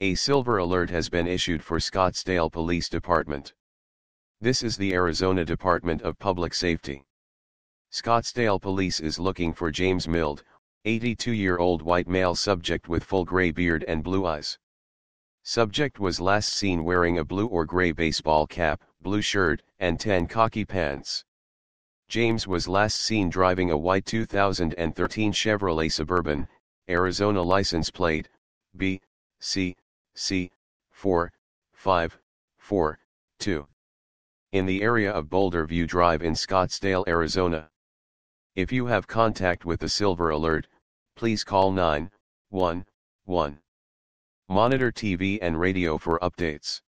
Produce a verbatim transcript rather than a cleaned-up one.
A silver alert has been issued for Scottsdale Police Department. This is the Arizona Department of Public Safety. Scottsdale Police is looking for James Mild, eighty-two-year-old white male subject with full gray beard and blue eyes. Subject was last seen wearing a blue or gray baseball cap, blue shirt, and tan khaki pants. James was last seen driving a white two thousand thirteen Chevrolet Suburban, Arizona license plate, B, C, C, four, five, four, two. In the area of Boulder View Drive in Scottsdale, Arizona. If you have contact with the silver alert, please call nine one one. Monitor T V and radio for updates.